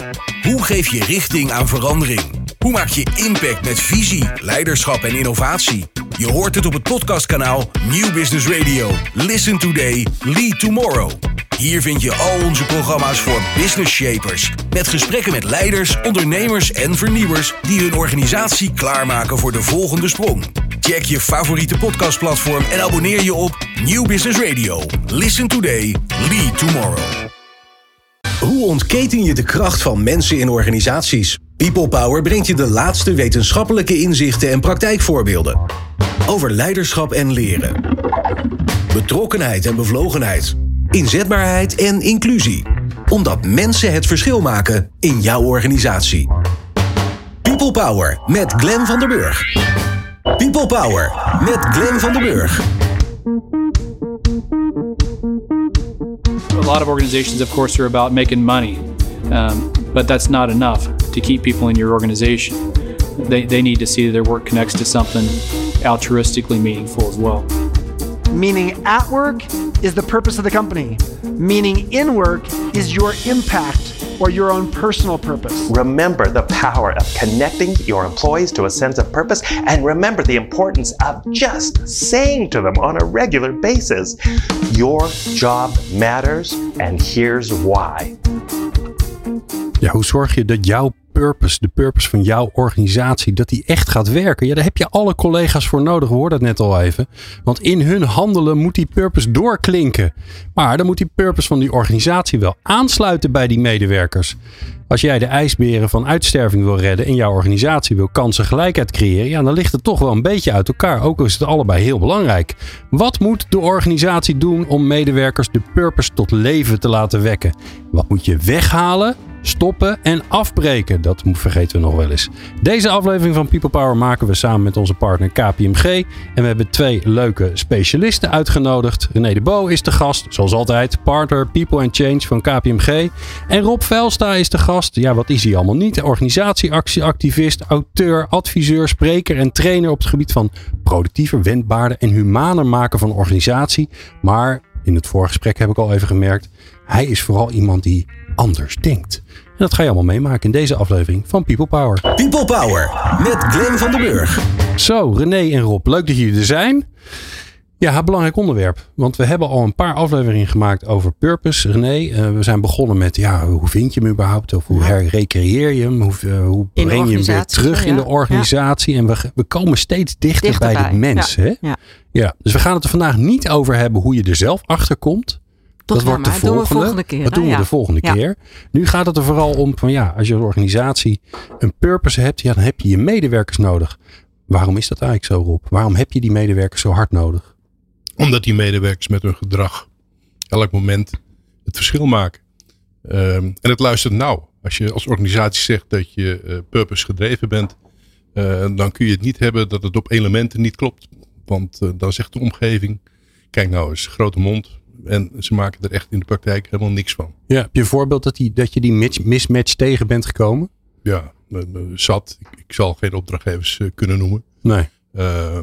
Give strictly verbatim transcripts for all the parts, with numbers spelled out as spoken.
Hoe geef je richting aan verandering? Hoe maak je impact met visie, leiderschap en innovatie? Je hoort het op het podcastkanaal Nieuw Business Radio. Listen today, lead tomorrow. Hier vind je al onze programma's voor business shapers. Met gesprekken met leiders, ondernemers en vernieuwers die hun organisatie klaarmaken voor de volgende sprong. Check je favoriete podcastplatform en abonneer je op Nieuw Business Radio. Listen today, lead tomorrow. Hoe ontketen je de kracht van mensen in organisaties? People Power brengt je de laatste wetenschappelijke inzichten en praktijkvoorbeelden. Over leiderschap en leren. Betrokkenheid en bevlogenheid. Inzetbaarheid en inclusie. Omdat mensen het verschil maken in jouw organisatie. People Power met Glenn van der Burg. People Power met Glenn van der Burg. A lot of organizations, of course, are about making money, um, but that's not enough to keep people in your organization. They, they need to see that their work connects to something altruistically meaningful as well. Meaning at work is the purpose of the company. Meaning in work is your impact or your own personal purpose. Remember the power of connecting your employees to a sense of purpose, and remember the importance of just saying to them on a regular basis, your job matters and here's why. Ja, hoe zorg je dat jouw purpose, de purpose van jouw organisatie, dat die echt gaat werken? Ja, daar heb je alle collega's voor nodig. We hoorden het net al even. Want in hun handelen moet die purpose doorklinken. Maar dan moet die purpose van die organisatie wel aansluiten bij die medewerkers. Als jij de ijsberen van uitsterving wil redden en jouw organisatie wil kansengelijkheid creëren, ja, dan ligt het toch wel een beetje uit elkaar. Ook al is het allebei heel belangrijk. Wat moet de organisatie doen om medewerkers de purpose tot leven te laten wekken? Wat moet je weghalen, stoppen en afbreken? Dat vergeten we nog wel eens. Deze aflevering van People Power maken we samen met onze partner K P M G. En we hebben twee leuke specialisten uitgenodigd. René de Bo is de gast, zoals altijd. Partner People and Change van K P M G. En Rob Velstra is de gast. Ja, wat is hij allemaal niet? Organisatieactivist, auteur, adviseur, spreker en trainer op het gebied van productiever, wendbaarder en humaner maken van organisatie. Maar in het voorgesprek heb ik al even gemerkt, hij is vooral iemand die anders denkt. En dat ga je allemaal meemaken in deze aflevering van People Power. People Power met Glenn van der Burg. Zo, René en Rob, leuk dat jullie er zijn. Ja, een belangrijk onderwerp. Want we hebben al een paar afleveringen gemaakt over purpose. René, uh, we zijn begonnen met ja, hoe vind je hem überhaupt? Of hoe herrecreëer je hem? Hoe, uh, hoe breng je hem weer terug ja. in de organisatie? Ja. En we, we komen steeds dichter Dichterbij. bij de mens. Ja. Hè? Ja. Ja, dus we gaan het er vandaag niet over hebben hoe je er zelf achter komt. Tot dat wordt de volgende. Dat doen we de volgende keer. Dat doen we ja. de volgende ja. keer. Nu gaat het er vooral om van ja, als je als organisatie een purpose hebt, ja, dan heb je je medewerkers nodig. Waarom is dat eigenlijk zo, Rob? Waarom heb je die medewerkers zo hard nodig? Omdat die medewerkers met hun gedrag elk moment het verschil maken. Um, en het luistert nauw. Als je als organisatie zegt dat je uh, purpose gedreven bent, uh, dan kun je het niet hebben dat het op elementen niet klopt. Want uh, dan zegt de omgeving, kijk nou eens, grote mond. En ze maken er echt in de praktijk helemaal niks van. Ja, heb je een voorbeeld dat, die, dat je die mismatch tegen bent gekomen? Ja, uh, uh, zat. Ik, ik zal geen opdrachtgevers uh, kunnen noemen. Nee. Uh,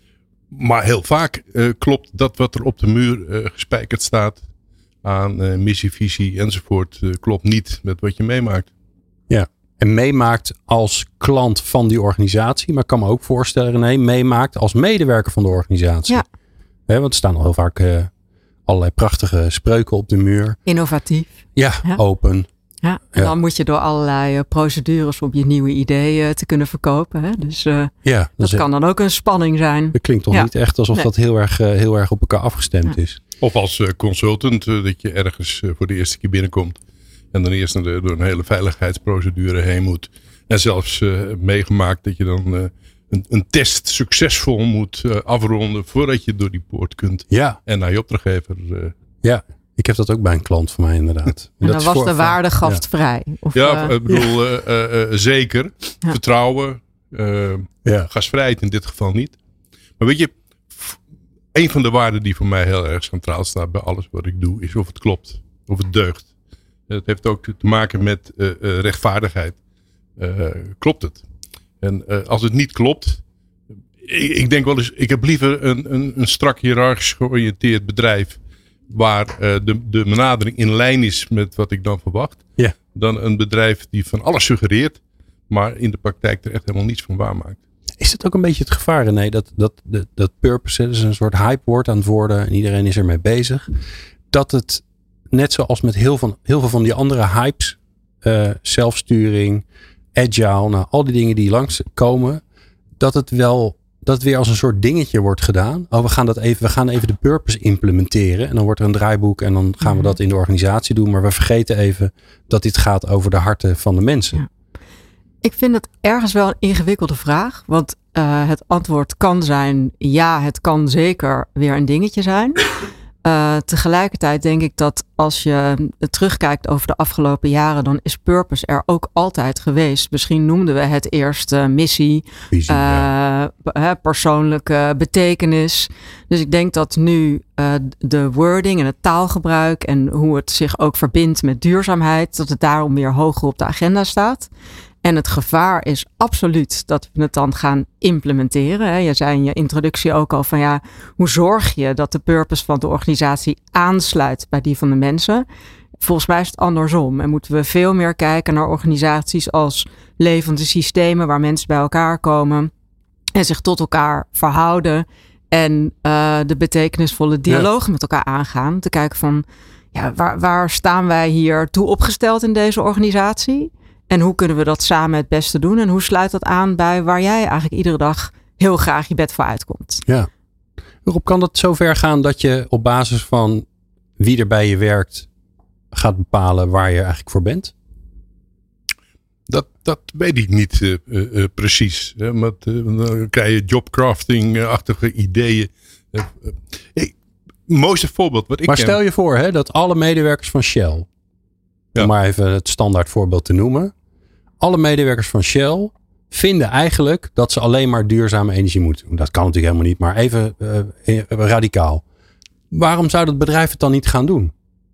Maar heel vaak uh, klopt dat wat er op de muur uh, gespijkerd staat aan uh, missie, visie enzovoort, uh, klopt niet met wat je meemaakt. Ja, en meemaakt als klant van die organisatie, maar ik kan me ook voorstellen, René, meemaakt als medewerker van de organisatie. Ja. He, want er staan al heel vaak uh, allerlei prachtige spreuken op de muur. Innovatief. Ja, ja. Open. Ja, en ja. dan moet je door allerlei uh, procedures om je nieuwe ideeën te kunnen verkopen. Hè? Dus uh, ja, dat, dat kan dan ook een spanning zijn. Dat klinkt toch ja. niet echt alsof nee. dat heel erg, uh, heel erg op elkaar afgestemd ja. is. Of als uh, consultant uh, dat je ergens uh, voor de eerste keer binnenkomt. En dan eerst door een hele veiligheidsprocedure heen moet. En zelfs uh, meegemaakt dat je dan uh, een, een test succesvol moet uh, afronden voordat je door die poort kunt. Ja. En naar je opdrachtgever. Uh, ja. Ik heb dat ook bij een klant van mij inderdaad. En dan was voor, de waarde gastvrij. Ja, of, ja uh, ik bedoel ja. Uh, uh, uh, zeker. Ja. Vertrouwen. Uh, ja. Gastvrijheid in dit geval niet. Maar weet je, f- een van de waarden die voor mij heel erg centraal staat bij alles wat ik doe, is of het klopt. Of het deugt. Het heeft ook te maken met uh, uh, rechtvaardigheid. Uh, klopt het? En uh, als het niet klopt, ik, ik denk wel eens, ik heb liever een, een, een strak hiërarchisch georiënteerd bedrijf waar uh, de, de benadering in lijn is met wat ik dan verwacht. Ja. Dan een bedrijf die van alles suggereert, maar in de praktijk er echt helemaal niets van waarmaakt. Is dat ook een beetje het gevaar, René? Dat, dat, dat, dat purpose, dat is een soort hypewoord aan het worden en iedereen is ermee bezig. Dat het, net zoals met heel, van, heel veel van die andere hypes, uh, zelfsturing, agile, nou, al die dingen die langskomen, dat het wel, dat het weer als een soort dingetje wordt gedaan. Oh, we gaan dat even, we gaan even de purpose implementeren en dan wordt er een draaiboek en dan gaan we dat in de organisatie doen, maar we vergeten even dat dit gaat over de harten van de mensen. Ja. Ik vind het ergens wel een ingewikkelde vraag. Want uh, het antwoord kan zijn, ja, het kan zeker weer een dingetje zijn. Uh, tegelijkertijd denk ik dat als je terugkijkt over de afgelopen jaren, dan is purpose er ook altijd geweest. Misschien noemden we het eerst uh, missie, Visie, uh, ja. persoonlijke betekenis. Dus ik denk dat nu uh, de wording en het taalgebruik en hoe het zich ook verbindt met duurzaamheid, dat het daarom weer hoger op de agenda staat. En het gevaar is absoluut dat we het dan gaan implementeren. Je zei in je introductie ook al van ja, hoe zorg je dat de purpose van de organisatie aansluit bij die van de mensen? Volgens mij is het andersom. En moeten we veel meer kijken naar organisaties als levende systemen waar mensen bij elkaar komen en zich tot elkaar verhouden en uh, de betekenisvolle dialoog ja. met elkaar aangaan. Te kijken van ja, waar, waar staan wij hier toe opgesteld in deze organisatie? En hoe kunnen we dat samen het beste doen? En hoe sluit dat aan bij waar jij eigenlijk iedere dag heel graag je bed voor uitkomt? Ja. Rob, kan dat zover gaan dat je op basis van wie er bij je werkt gaat bepalen waar je eigenlijk voor bent? Dat, dat weet ik niet uh, uh, precies. Hè? Met, uh, dan krijg je jobcrafting-achtige ideeën. Uh, uh, hey, mooiste voorbeeld wat ik Maar ken. stel je voor hè, dat alle medewerkers van Shell, ja. om maar even het standaard voorbeeld te noemen. Alle medewerkers van Shell vinden eigenlijk dat ze alleen maar duurzame energie moeten doen. Dat kan natuurlijk helemaal niet, maar even uh, radicaal. Waarom zou dat bedrijf het dan niet gaan doen?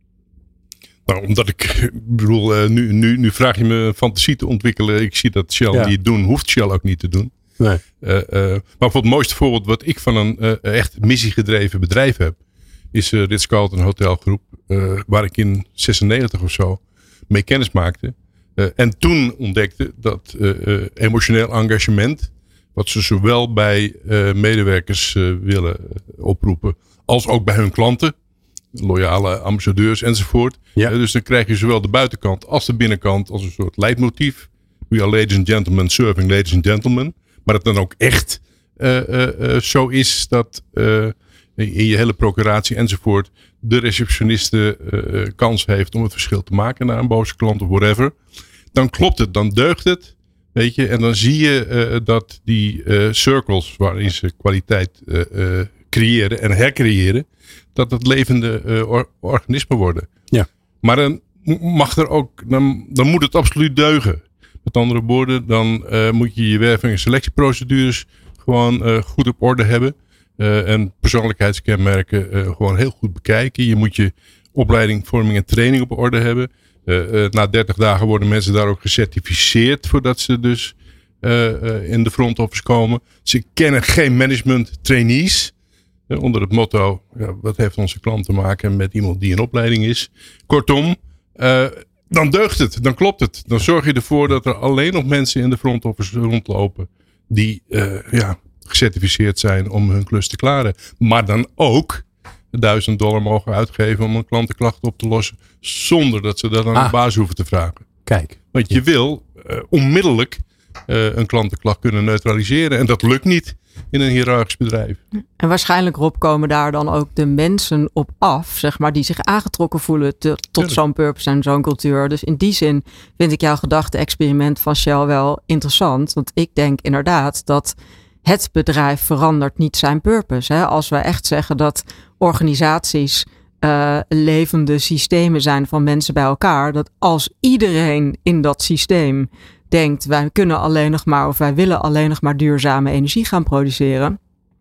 Nou, omdat ik, ik bedoel, uh, nu, nu, nu vraag je me fantasie te ontwikkelen. Ik zie dat Shell ja. niet doen, hoeft Shell ook niet te doen. Nee. Uh, uh, maar voor het mooiste voorbeeld wat ik van een uh, echt missiegedreven bedrijf heb, is uh, Ritz-Carlton Hotelgroep, uh, waar ik in zesennegentig of zo mee kennis maakte. Uh, en toen ontdekte dat uh, uh, emotioneel engagement, wat ze zowel bij uh, medewerkers uh, willen oproepen, als ook bij hun klanten, loyale ambassadeurs enzovoort. Ja. Uh, dus dan krijg je zowel de buitenkant als de binnenkant als een soort leidmotief. We are ladies and gentlemen serving ladies and gentlemen. Maar het dan ook echt uh, uh, uh, zo is dat uh, in je hele procuratie enzovoort de receptioniste uh, kans heeft om het verschil te maken naar een boze klant of whatever. Dan klopt het, dan deugt het. Weet je, en dan zie je uh, dat die uh, circles waarin ze kwaliteit uh, uh, creëren en hercreëren, dat het levende uh, or- organismen worden. Ja. Maar dan mag er ook, dan, dan moet het absoluut deugen. Met andere woorden, dan uh, moet je je werving- en selectieprocedures gewoon uh, goed op orde hebben. Uh, en persoonlijkheidskenmerken uh, gewoon heel goed bekijken. Je moet je opleiding, vorming en training op orde hebben. Uh, uh, na dertig dagen worden mensen daar ook gecertificeerd voordat ze dus uh, uh, in de front office komen. Ze kennen geen management trainees. Uh, onder het motto, ja, wat heeft onze klant te maken met iemand die in opleiding is. Kortom, uh, dan deugt het, dan klopt het. Dan zorg je ervoor dat er alleen nog mensen in de front office rondlopen die uh, ja, gecertificeerd zijn om hun klus te klaren. Maar dan ook duizend dollar mogen uitgeven om een klantenklacht op te lossen, zonder dat ze dat aan ah, de baas hoeven te vragen. Kijk. Want je wil uh, onmiddellijk uh, een klantenklacht kunnen neutraliseren. En dat lukt niet in een hiërarchisch bedrijf. En waarschijnlijk, Rob, komen daar dan ook de mensen op af, zeg maar, die zich aangetrokken voelen te, tot ja. zo'n purpose en zo'n cultuur. Dus in die zin vind ik jouw gedachte-experiment van Shell wel interessant. Want ik denk inderdaad dat het bedrijf verandert niet zijn purpose. Hè? Als we echt zeggen dat organisaties uh, levende systemen zijn van mensen bij elkaar, dat als iedereen in dat systeem denkt, wij kunnen alleen nog maar of wij willen alleen nog maar duurzame energie gaan produceren,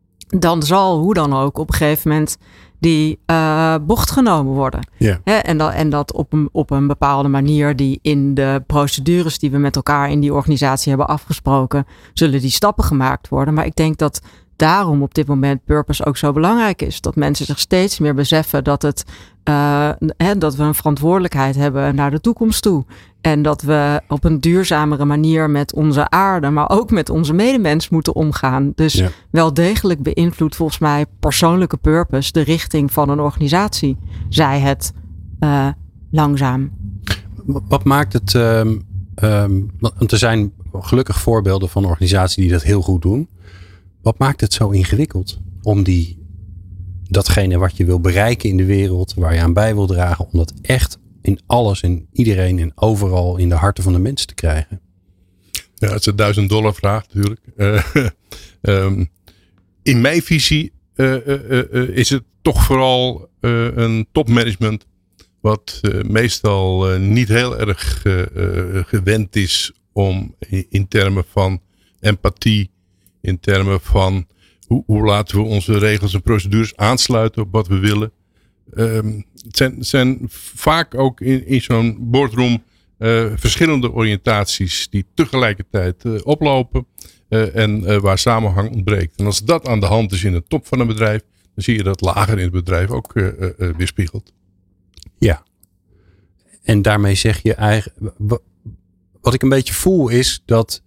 dan zal hoe dan ook op een gegeven moment die uh, bocht genomen worden. Yeah. Hè? En, dat, en dat op een, op een bepaalde manier die in de procedures die we met elkaar in die organisatie hebben afgesproken, zullen die stappen gemaakt worden. Maar ik denk dat daarom op dit moment purpose ook zo belangrijk is. Dat mensen zich steeds meer beseffen dat, het, uh, hè, dat we een verantwoordelijkheid hebben naar de toekomst toe. En dat we op een duurzamere manier met onze aarde, maar ook met onze medemens moeten omgaan. Dus ja. wel degelijk beïnvloedt volgens mij persoonlijke purpose de richting van een organisatie. Zij het uh, langzaam. Wat maakt het... Um, um, want er zijn gelukkig voorbeelden van organisaties die dat heel goed doen. Wat maakt het zo ingewikkeld om die, datgene wat je wil bereiken in de wereld, waar je aan bij wil dragen, om dat echt in alles en iedereen en overal in de harten van de mensen te krijgen? Ja, het is een duizend dollar vraag natuurlijk. Uh, um, in mijn visie uh, uh, uh, is het toch vooral uh, een topmanagement wat uh, meestal uh, niet heel erg uh, uh, gewend is om in, in termen van empathie, in termen van hoe, hoe laten we onze regels en procedures aansluiten op wat we willen. Um, het zijn, zijn vaak ook in, in zo'n boardroom uh, verschillende oriëntaties die tegelijkertijd uh, oplopen uh, en uh, waar samenhang ontbreekt. En als dat aan de hand is in de top van een bedrijf, dan zie je dat lager in het bedrijf ook uh, uh, weerspiegelt. Ja. En daarmee zeg je eigenlijk, wat ik een beetje voel is dat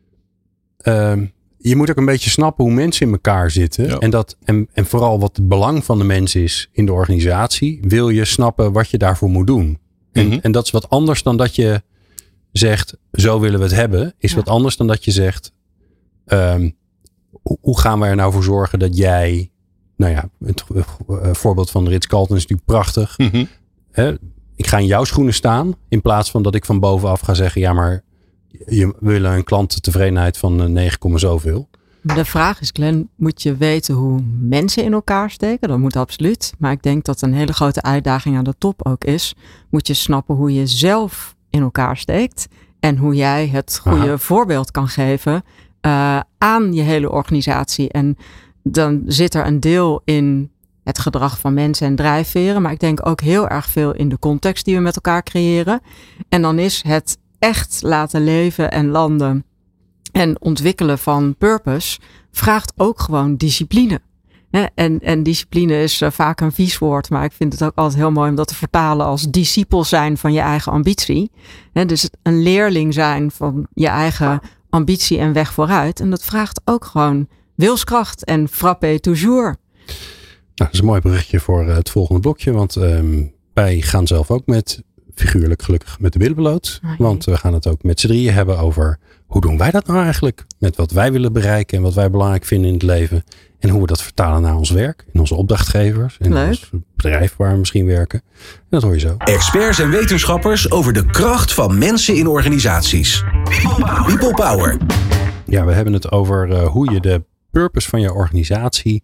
um, je moet ook een beetje snappen hoe mensen in elkaar zitten. Ja. En, dat, en, en vooral wat het belang van de mens is in de organisatie. Wil je snappen wat je daarvoor moet doen. En, mm-hmm. en dat is wat anders dan dat je zegt, zo willen we het hebben. Is ja. wat anders dan dat je zegt, um, hoe, hoe gaan we er nou voor zorgen dat jij... Nou ja, het uh, voorbeeld van de Ritz-Carlton is natuurlijk prachtig. Mm-hmm. He, ik ga in jouw schoenen staan. In plaats van dat ik van bovenaf ga zeggen, ja maar... Je wil een klanttevredenheid van negen, zoveel. De vraag is, Glenn, moet je weten hoe mensen in elkaar steken? Dat moet absoluut. Maar ik denk dat een hele grote uitdaging aan de top ook is. Moet je snappen hoe je zelf in elkaar steekt. En hoe jij het goede Aha. voorbeeld kan geven uh, aan je hele organisatie. En dan zit er een deel in het gedrag van mensen en drijfveren. Maar ik denk ook heel erg veel in de context die we met elkaar creëren. En dan is het echt laten leven en landen en ontwikkelen van purpose vraagt ook gewoon discipline. En, en discipline is vaak een vies woord, maar ik vind het ook altijd heel mooi om dat te vertalen als discipel zijn van je eigen ambitie. Dus een leerling zijn van je eigen ambitie en weg vooruit. En dat vraagt ook gewoon wilskracht en frappé toujours. Nou, dat is een mooi berichtje voor het volgende blokje, want um, wij gaan zelf ook met figuurlijk gelukkig met de billen bloot. Okay. Want we gaan het ook met z'n drieën hebben over hoe doen wij dat nou eigenlijk? Met wat wij willen bereiken en wat wij belangrijk vinden in het leven. En hoe we dat vertalen naar ons werk. En onze opdrachtgevers. En Leuk. ons bedrijf waar we misschien werken. En dat hoor je zo. Experts en wetenschappers over de kracht van mensen in organisaties. People Power. People Power. Ja, we hebben het over uh, hoe je de purpose van je organisatie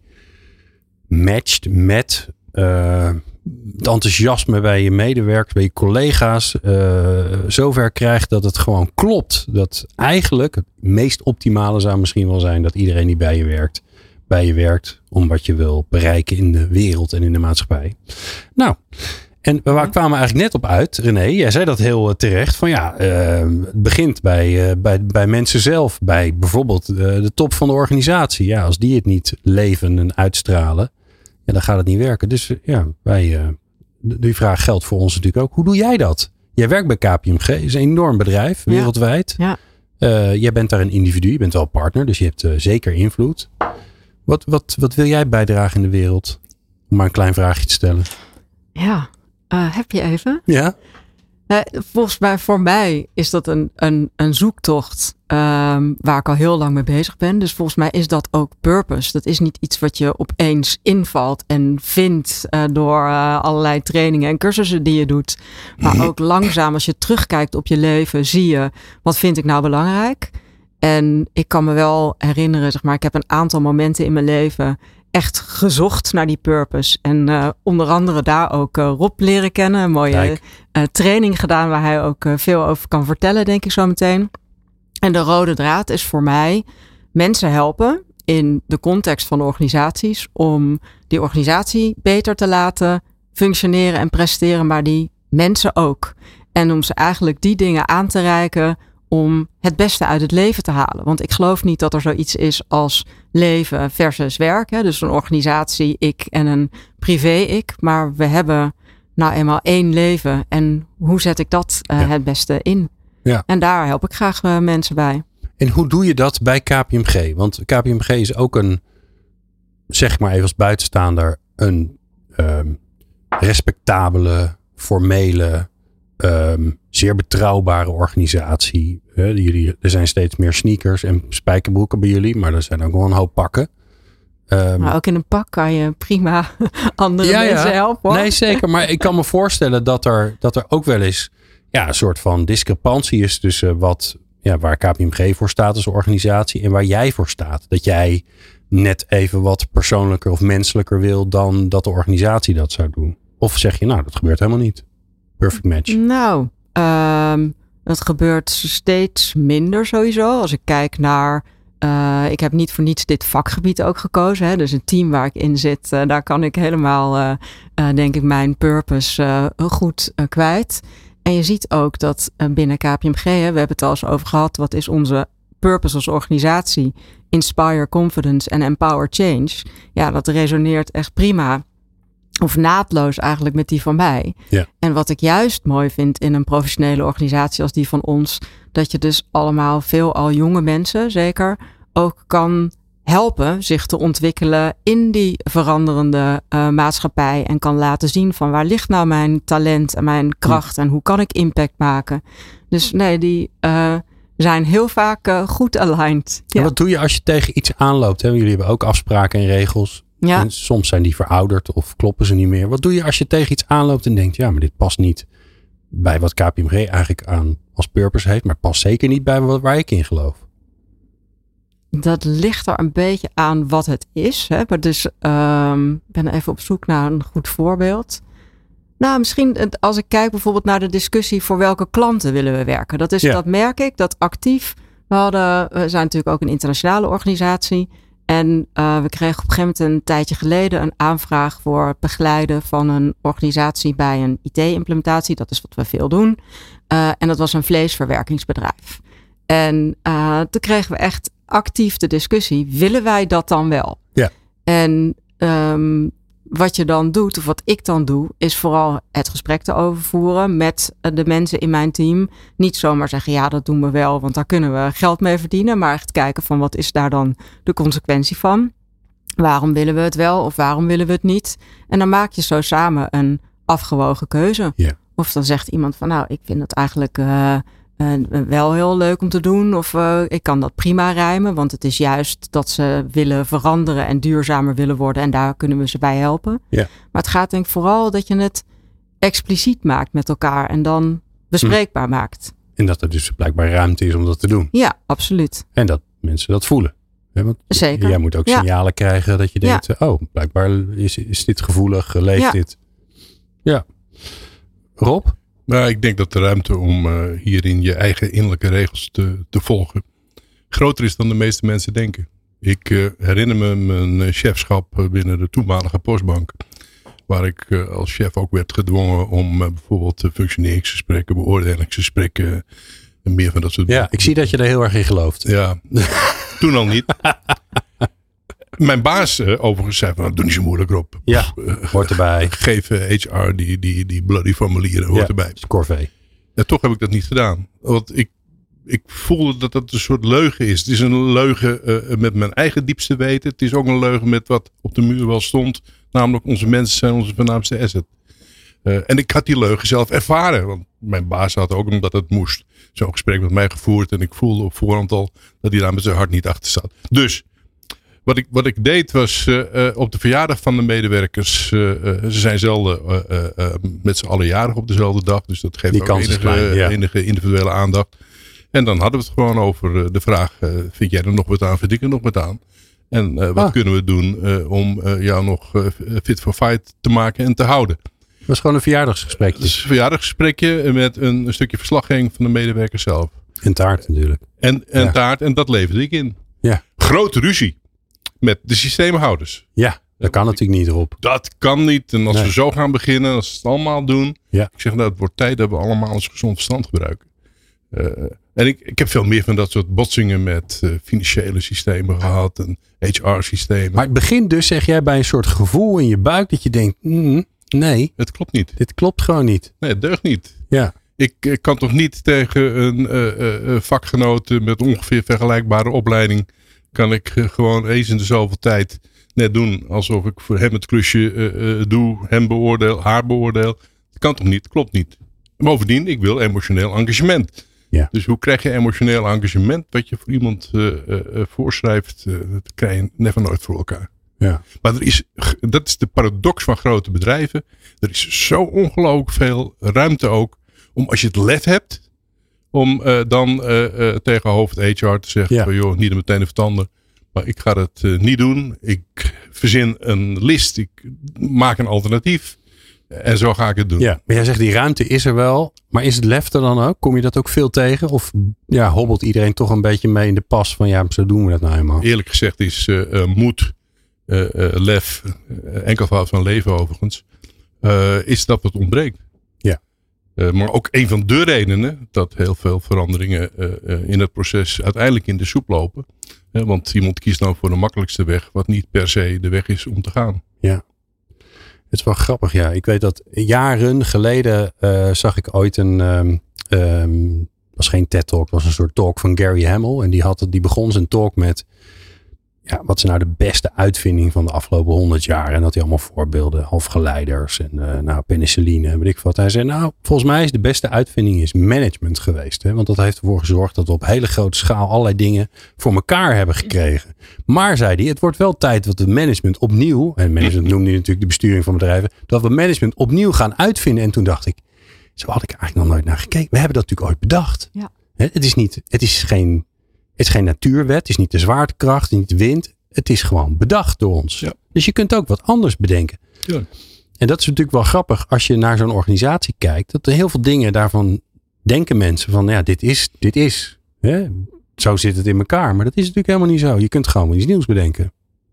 matcht met... Uh, het enthousiasme bij je medewerkers, bij je collega's uh, zover krijgt dat het gewoon klopt. Dat eigenlijk het meest optimale zou misschien wel zijn dat iedereen die bij je werkt, bij je werkt om wat je wil bereiken in de wereld en in de maatschappij. Nou, en we kwamen eigenlijk net op uit, René, jij zei dat heel terecht, van ja, uh, het begint bij, uh, bij, bij mensen zelf, bij bijvoorbeeld uh, de top van de organisatie. Ja, als die het niet leven en uitstralen, ja, dan gaat het niet werken. Dus ja, wij, uh, die vraag geldt voor ons natuurlijk ook. Hoe doe jij dat? Jij werkt bij K P M G, is een enorm bedrijf, ja. wereldwijd. Ja. Uh, jij bent daar een individu, je bent wel partner, dus je hebt uh, zeker invloed. Wat, wat, wat wil jij bijdragen in de wereld? Om maar een klein vraagje te stellen. Ja, uh, heb je even? Ja. Uh, volgens mij, voor mij is dat een, een, een zoektocht um, waar ik al heel lang mee bezig ben. Dus volgens mij is dat ook purpose. Dat is niet iets wat je opeens invalt en vindt uh, door uh, allerlei trainingen en cursussen die je doet. Maar ook langzaam, als je terugkijkt op je leven, zie je, wat vind ik nou belangrijk? En ik kan me wel herinneren, zeg maar, ik heb een aantal momenten in mijn leven echt gezocht naar die purpose. En uh, onder andere daar ook uh, Rob leren kennen. Een mooie uh, training gedaan waar hij ook uh, veel over kan vertellen, denk ik zo meteen. En de rode draad is voor mij mensen helpen in de context van organisaties om die organisatie beter te laten functioneren en presteren, maar die mensen ook. En om ze eigenlijk die dingen aan te reiken om het beste uit het leven te halen. Want ik geloof niet dat er zoiets is als leven versus werk. Hè? Dus een organisatie, ik en een privé-ik. Maar we hebben nou eenmaal één leven. En hoe zet ik dat uh, ja. het beste in? Ja. En daar help ik graag uh, mensen bij. En hoe doe je dat bij K P M G? Want K P M G is ook een, zeg maar even als buitenstaander, een um, respectabele, formele, um, zeer betrouwbare organisatie. Uh, jullie, er zijn steeds meer sneakers en spijkerbroeken bij jullie, maar er zijn ook wel een hoop pakken. Um, maar ook in een pak kan je prima andere ja, mensen ja. helpen. Hoor. Nee, zeker. Maar ik kan me voorstellen dat er, dat er ook wel eens ja, een soort van discrepantie is tussen wat, ja, waar K P M G voor staat als organisatie en waar jij voor staat. Dat jij net even wat persoonlijker of menselijker wil dan dat de organisatie dat zou doen. Of zeg je, nou, dat gebeurt helemaal niet. Perfect match. Nou, um, dat gebeurt steeds minder sowieso. Als ik kijk naar, uh, ik heb niet voor niets dit vakgebied ook gekozen. Hè? Dus het team waar ik in zit, uh, daar kan ik helemaal, uh, uh, denk ik, mijn purpose uh, goed uh, kwijt. En je ziet ook dat uh, binnen K P M G, hè, we hebben het al eens over gehad, wat is onze purpose als organisatie? Inspire confidence en empower change. Ja, dat resoneert echt prima. Of naadloos eigenlijk met die van mij. Ja. En wat ik juist mooi vind in een professionele organisatie als die van ons, dat je dus allemaal veelal jonge mensen zeker ook kan helpen zich te ontwikkelen in die veranderende uh, maatschappij. En kan laten zien van waar ligt nou mijn talent en mijn kracht hm. en hoe kan ik impact maken. Dus nee, die uh, zijn heel vaak uh, goed aligned. Ja. En wat doe je als je tegen iets aanloopt? Hè? Jullie hebben ook afspraken en regels. Ja. En soms zijn die verouderd of kloppen ze niet meer. Wat doe je als je tegen iets aanloopt en denkt, ja, maar dit past niet bij wat K P M G eigenlijk aan als purpose heeft, maar past zeker niet bij wat, waar ik in geloof? Dat ligt er een beetje aan wat het is. Hè? Maar dus um, ik ben even op zoek naar een goed voorbeeld. Nou, misschien als ik kijk bijvoorbeeld naar de discussie voor welke klanten willen we werken. Dat is, ja. dat merk ik, dat actief. We hadden, we zijn natuurlijk ook een internationale organisatie. En uh, we kregen op een gegeven moment een tijdje geleden een aanvraag voor het begeleiden van een organisatie bij een I T-implementatie. Dat is wat we veel doen. Uh, en dat was een vleesverwerkingsbedrijf. En uh, toen kregen we echt actief de discussie, willen wij dat dan wel? Ja. En um, wat je dan doet, of wat ik dan doe, is vooral het gesprek te overvoeren met de mensen in mijn team. Niet zomaar zeggen, ja, dat doen we wel, want daar kunnen we geld mee verdienen. Maar echt kijken van, wat is daar dan de consequentie van? Waarom willen we het wel of waarom willen we het niet? En dan maak je zo samen een afgewogen keuze. Ja. Of dan zegt iemand van, nou, ik vind het eigenlijk uh, uh, wel heel leuk om te doen. Of uh, ik kan dat prima rijmen, want het is juist dat ze willen veranderen en duurzamer willen worden. En daar kunnen we ze bij helpen. Ja. Maar het gaat denk ik vooral dat je het expliciet maakt met elkaar en dan bespreekbaar hm. maakt. En dat er dus blijkbaar ruimte is om dat te doen. Ja, absoluut. En dat mensen dat voelen. Ja, want zeker. Jij moet ook ja. signalen krijgen dat je denkt, ja. oh, blijkbaar is, is dit gevoelig, leeft ja. dit. Ja. Rob? Nou, ik denk dat de ruimte om uh, hierin je eigen innerlijke regels te, te volgen groter is dan de meeste mensen denken. Ik uh, herinner me mijn chefschap binnen de toenmalige Postbank, waar ik uh, als chef ook werd gedwongen om uh, bijvoorbeeld uh, functioneringsgesprekken, beoordelingsgesprekken en meer van dat soort dingen. Ja, ik zie dat je er heel erg in gelooft. Ja, toen al niet. Mijn baas uh, overigens zei van, doe niet zo moeilijk Rob. Ja, uh, hoort erbij. Geef uh, H R die, die, die bloody formulieren, hoort ja, erbij. is corvée. En toch heb ik dat niet gedaan. Want ik, ik voelde dat dat een soort leugen is. Het is een leugen uh, met mijn eigen diepste weten. Het is ook een leugen met wat op de muur wel stond. Namelijk onze mensen zijn onze voornaamste asset. Uh, en ik had die leugen zelf ervaren. Want mijn baas had ook, omdat het moest, zo'n gesprek met mij gevoerd. En ik voelde op voorhand al dat hij daar met zijn hart niet achter zat. Dus Wat ik, wat ik deed was uh, uh, op de verjaardag van de medewerkers. Uh, uh, ze zijn zelden uh, uh, uh, met z'n allen jarig op dezelfde dag. Dus dat geeft Die ook kans enige, is klein, ja. enige individuele aandacht. En dan hadden we het gewoon over uh, de vraag. Uh, vind jij er nog wat aan? Vind ik er nog wat aan? En uh, wat ah. kunnen we doen uh, om uh, jou nog uh, fit for fight te maken en te houden? Het was gewoon een verjaardagsgesprekje. Het is een verjaardagsgesprekje met een, een stukje verslaggeving van de medewerkers zelf. En taart natuurlijk. En, en ja. taart. En dat leverde ik in. Ja. Grote ruzie. Met de systeemhouders. Ja, dat kan natuurlijk niet, Rob. Dat kan niet. En als nee. we zo gaan beginnen, als we het allemaal doen. Ja. Ik zeg, nou, het wordt tijd dat we allemaal ons gezond verstand gebruiken. Uh, en ik, ik heb veel meer van dat soort botsingen met uh, financiële systemen gehad en H R-systemen. Maar het begint dus, zeg jij, bij een soort gevoel in je buik dat je denkt, mm, nee. Het klopt niet. Dit klopt gewoon niet. Nee, het deugt niet. Ja. Ik, ik kan toch niet tegen een uh, uh, vakgenoot met ongeveer vergelijkbare opleiding, kan ik uh, gewoon eens in de zoveel tijd net doen alsof ik voor hem het klusje uh, uh, doe, hem beoordeel, haar beoordeel. Dat kan toch niet? Klopt niet. Bovendien, ik wil emotioneel engagement. Ja. Dus hoe krijg je emotioneel engagement wat je voor iemand uh, uh, voorschrijft? Uh, dat krijg je never nooit voor elkaar. Ja. Maar er is, dat is de paradox van grote bedrijven. Er is zo ongelooflijk veel ruimte ook om, als je het lef hebt, om uh, dan uh, uh, tegen hoofd H R te zeggen, ja. van, joh, niet meteen de vertanden. Maar ik ga dat uh, niet doen. Ik verzin een list. Ik maak een alternatief. En zo ga ik het doen. Ja, maar jij zegt die ruimte is er wel. Maar is het lef er dan ook? Kom je dat ook veel tegen? Of ja, hobbelt iedereen toch een beetje mee in de pas van ja, zo doen we dat nou eenmaal? Eerlijk gezegd is uh, uh, moed, uh, uh, lef, uh, enkelvoud van leven overigens, uh, is dat wat ontbreekt. Ja. Uh, maar ook een van de redenen dat heel veel veranderingen uh, uh, in het proces uiteindelijk in de soep lopen. Uh, want iemand kiest nou voor de makkelijkste weg, wat niet per se de weg is om te gaan. Ja. Het is wel grappig, ja. Ik weet dat jaren geleden uh, zag ik ooit een, um, um, was geen TED-talk, het was een soort talk van Gary Hamel. En die, had het, die begon zijn talk met, ja, wat is nou de beste uitvinding van de afgelopen honderd jaar? En dat hij allemaal voorbeelden, halfgeleiders en uh, nou, penicilline, weet ik wat. Hij zei, nou, volgens mij is de beste uitvinding is management geweest. Hè? Want dat heeft ervoor gezorgd dat we op hele grote schaal allerlei dingen voor elkaar hebben gekregen. Maar, zei hij, het wordt wel tijd dat we management opnieuw, en management noemde hij natuurlijk de besturing van bedrijven, dat we management opnieuw gaan uitvinden. En toen dacht ik, zo had ik eigenlijk nog nooit naar gekeken. We hebben dat natuurlijk ooit bedacht. Ja. Hè? Het is niet, het is geen... Het is geen natuurwet, het is niet de zwaartekracht, het is niet de wind. Het is gewoon bedacht door ons. Ja. Dus je kunt ook wat anders bedenken. Ja. En dat is natuurlijk wel grappig als je naar zo'n organisatie kijkt. Dat er heel veel dingen daarvan denken mensen van ja, dit is, dit is. Hè? Zo zit het in elkaar. Maar dat is natuurlijk helemaal niet zo. Je kunt gewoon iets nieuws bedenken.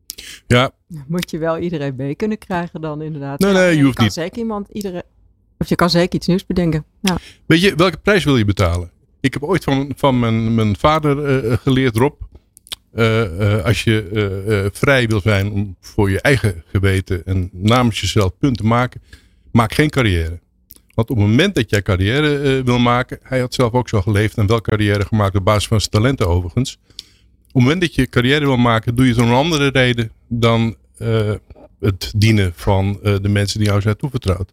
Ja. Moet je wel iedereen mee kunnen krijgen dan inderdaad. Nee, nee, je hoeft kan niet. Zeker iemand, iedereen, of je kan zeker iets nieuws bedenken. Ja. Weet je, welke prijs wil je betalen? Ik heb ooit van, van mijn, mijn vader uh, geleerd, Rob. Uh, uh, als je uh, uh, vrij wil zijn om voor je eigen geweten en namens jezelf punten te maken, maak geen carrière. Want op het moment dat jij carrière uh, wil maken, hij had zelf ook zo geleefd en wel carrière gemaakt op basis van zijn talenten overigens. Op het moment dat je carrière wil maken, doe je het om een andere reden dan uh, het dienen van uh, de mensen die jou zijn toevertrouwd.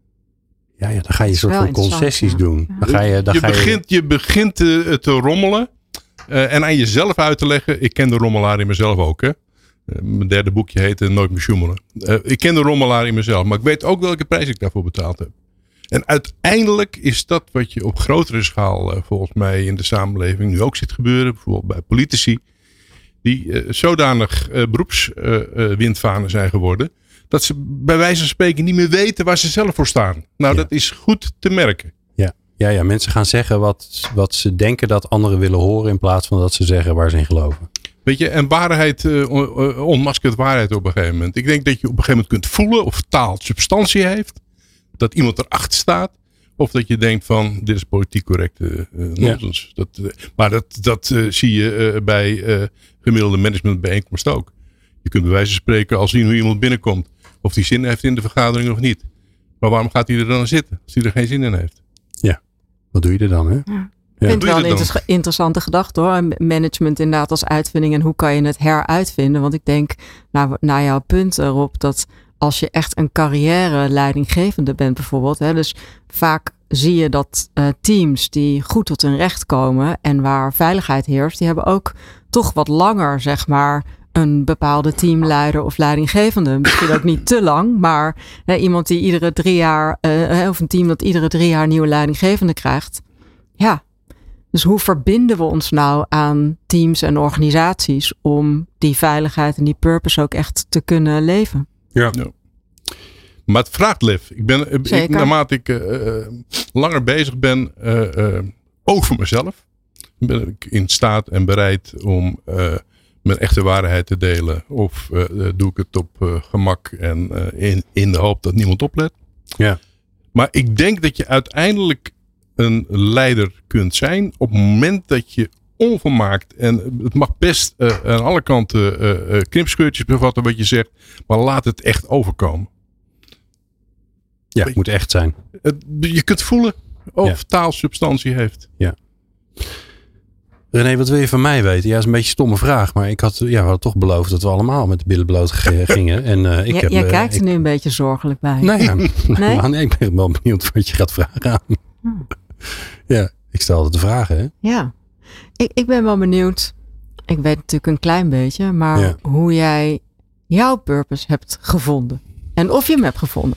Ja, ja, dan ga je een soort van concessies ja. doen. Dan ga je, dan je, ga begint, je... je begint te, te rommelen uh, en aan jezelf uit te leggen. Ik ken de rommelaar in mezelf ook. Hè? Uh, mijn derde boekje heette Nooit meer sjoemelen. Uh, ik ken de rommelaar in mezelf, maar ik weet ook welke prijs ik daarvoor betaald heb. En uiteindelijk is dat wat je op grotere schaal uh, volgens mij in de samenleving nu ook ziet gebeuren. Bijvoorbeeld bij politici. Die uh, zodanig uh, beroepswindvanen uh, uh, zijn geworden. Dat ze bij wijze van spreken niet meer weten waar ze zelf voor staan. Nou, ja. Dat is goed te merken. Ja, ja, ja, mensen gaan zeggen wat, wat ze denken dat anderen willen horen. In plaats van dat ze zeggen waar ze in geloven. Weet je, en waarheid uh, onmaskert waarheid op een gegeven moment. Ik denk dat je op een gegeven moment kunt voelen of taal substantie heeft. Dat iemand erachter staat. Of dat je denkt van, dit is politiek correcte uh, nonsens. Ja. Dat, uh, maar dat, dat uh, zie je uh, bij uh, gemiddelde managementbijeenkomsten ook. Je kunt bij wijze van spreken al zien hoe iemand binnenkomt. Of die zin heeft in de vergadering of niet. Maar waarom gaat hij er dan zitten als hij er geen zin in heeft? Ja, wat doe je er dan? Hè? Ja. Ja. Ik vind het wel een inter- interessante gedachte hoor. Management inderdaad als uitvinding. En hoe kan je het heruitvinden? Want ik denk, nou, naar jouw punt erop, dat als je echt een carrière leidinggevende bent bijvoorbeeld. Hè, dus vaak zie je dat uh, teams die goed tot hun recht komen en waar veiligheid heerst, die hebben ook toch wat langer, zeg maar, een bepaalde teamleider of leidinggevende. Misschien ook niet te lang, maar hè, iemand die iedere drie jaar, uh, of een team dat iedere drie jaar een nieuwe leidinggevende krijgt. Ja, dus hoe verbinden we ons nou aan teams en organisaties om die veiligheid en die purpose ook echt te kunnen leven? Ja. ja. Maar het vraagt lef. Ik ben, ik, naarmate ik uh, langer bezig ben, uh, uh, ook voor mezelf, ben ik in staat en bereid om uh, mijn echte waarheid te delen. Of uh, doe ik het op uh, gemak en uh, in, in de hoop dat niemand oplet. Ja. Maar ik denk dat je uiteindelijk een leider kunt zijn op het moment dat je onvermaakt, en het mag best uh, aan alle kanten uh, uh, knipscheurtjes bevatten wat je zegt, maar laat het echt overkomen. Ja, het moet echt zijn. Het, je kunt voelen of ja. taal substantie heeft. Ja. René, wat wil je van mij weten? Ja, dat is een beetje een stomme vraag. Maar ik had, ja, we hadden toch beloofd dat we allemaal met de billen bloot gingen. En, uh, ik ja, heb, jij uh, kijkt er ik, nu een beetje zorgelijk bij. Nee, ja, nee? nee, ik ben wel benieuwd wat je gaat vragen aan me. Hmm. Ja, ik stel altijd de vragen. Hè? Ja, ik, ik ben wel benieuwd. Ik weet natuurlijk een klein beetje. Maar Ja. hoe jij jouw purpose hebt gevonden. En of je hem hebt gevonden.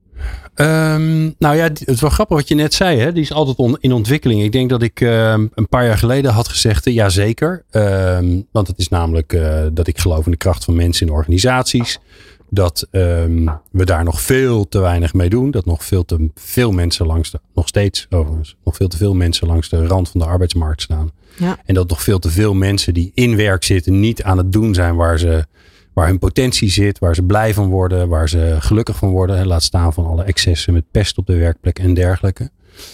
Um, nou ja, het is wel grappig wat je net zei. Hè? Die is altijd on, in ontwikkeling. Ik denk dat ik um, een paar jaar geleden had gezegd, uh, ja zeker. Um, want het is namelijk uh, dat ik geloof in de kracht van mensen in organisaties. Dat um, we daar nog veel te weinig mee doen. Dat nog veel te veel mensen langs de, nog steeds overigens, nog veel te veel mensen langs de rand van de arbeidsmarkt staan. Ja. En dat nog veel te veel mensen die in werk zitten niet aan het doen zijn waar ze... Waar hun potentie zit, waar ze blij van worden, waar ze gelukkig van worden. Laat staan van alle excessen met pest op de werkplek en dergelijke.